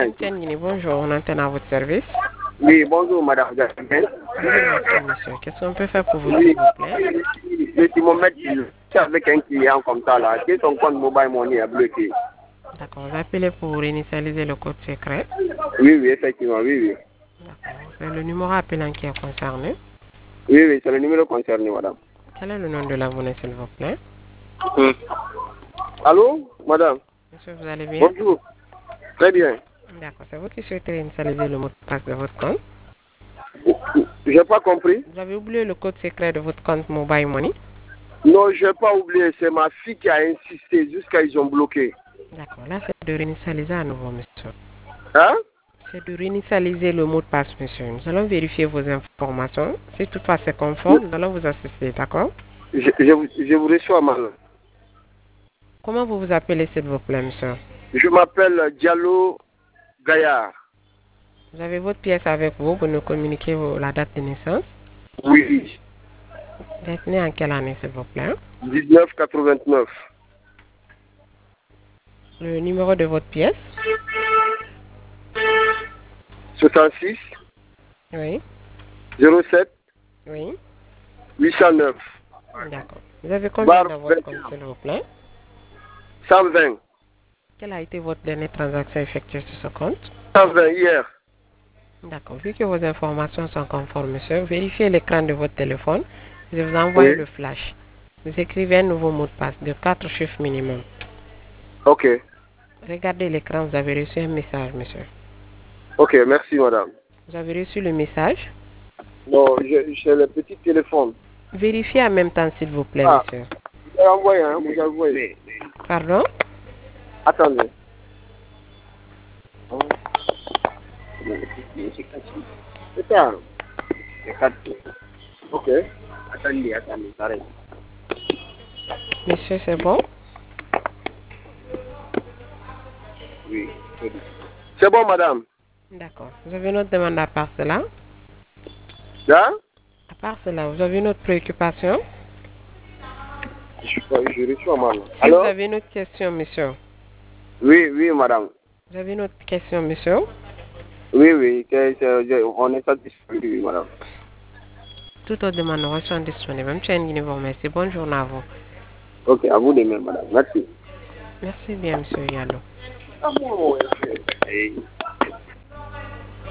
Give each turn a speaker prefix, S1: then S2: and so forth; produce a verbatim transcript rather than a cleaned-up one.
S1: Guinée, bonjour, on entend à votre service.
S2: Oui, bonjour madame Jacqueline.
S1: Merci monsieur. Qu'est-ce qu'on peut faire pour vous, s'il vous plaît?
S2: Je suis mon maître, je suis avec un client comme ça là, que son compte mobile money est bloqué.
S1: D'accord, vous appelez pour réinitialiser le code secret.
S2: Oui, oui, effectivement, oui, oui.
S1: D'accord, c'est le numéro appelant qui est concerné.
S2: Oui, oui, c'est le numéro concerné, madame.
S1: Quel est le nom de la monnaie, s'il vous plaît?
S2: Hum. Allô, madame?
S1: Monsieur, vous allez bien?
S2: Bonjour. Très bien.
S1: D'accord, c'est vous qui souhaitez réinitialiser le mot de passe de votre compte.
S2: J'ai pas compris.
S1: Vous avez oublié le code secret de votre compte Mobile Money?
S2: Non, j'ai pas oublié, c'est ma fille qui a insisté jusqu'à ils ont bloqué.
S1: D'accord, là c'est de réinitialiser à nouveau, monsieur.
S2: Hein?
S1: C'est de réinitialiser le mot de passe, monsieur. Nous allons vérifier vos informations. Si toutefois c'est conforme, nous allons vous assister, d'accord?
S2: Je, je, vous- je vous reçois mal.
S1: Comment vous vous appelez, s'il vous plaît, monsieur?
S2: Je m'appelle Diallo Gaillard.
S1: Vous avez votre pièce avec vous pour nous communiquer vos- la date de naissance?
S2: Oui.
S1: Vous êtes né en quelle année, s'il vous plaît?
S2: dix-neuf quatre-vingt-neuf.
S1: Le numéro de votre pièce?
S2: soixante-six
S1: Oui.
S2: zéro sept
S1: Oui.
S2: huit cent neuf.
S1: D'accord. Vous avez combien
S2: Barre
S1: dans votre compte,
S2: vingt et un.
S1: s'il vous plaît?
S2: cent vingt.
S1: Quelle a été votre dernière transaction effectuée sur ce compte?
S2: cent vingt hier.
S1: D'accord. Vu que vos informations sont conformes, monsieur, vérifiez l'écran de votre téléphone. Je vous envoie
S2: Oui.
S1: le flash. Vous écrivez un nouveau mot de passe de quatre chiffres minimum.
S2: Ok.
S1: Regardez l'écran, vous avez reçu un message, monsieur.
S2: Ok, merci madame.
S1: Vous avez reçu le message?
S2: Non, j'ai j'ai le petit téléphone.
S1: Vérifiez en même temps, s'il vous plaît,
S2: Ah,
S1: monsieur.
S2: vous avez envoyé, hein, vous avez envoyé.
S1: Pardon?
S2: Attendez. C'est ça. Ok. Attendez, attendez, arrête.
S1: Monsieur, c'est bon?
S2: Oui. C'est bon madame.
S1: D'accord. Vous avez une autre demande à part cela?
S2: Hein?
S1: À part cela, vous avez une autre préoccupation?
S2: Je suis pas, je reçois mal.
S1: Si vous
S2: Alors?
S1: avez une autre question, monsieur.
S2: Oui, oui madame.
S1: Vous avez une autre question, monsieur?
S2: Oui, oui, que- que- on est satisfait, oui, madame.
S1: Toute autre demande sont disponibles. Monsieur Nguini vous remercie. Bonne journée à vous.
S2: Ok, à vous de même, madame. Merci.
S1: Merci bien, monsieur Yallo.
S2: Ah bon, ouais, ouais.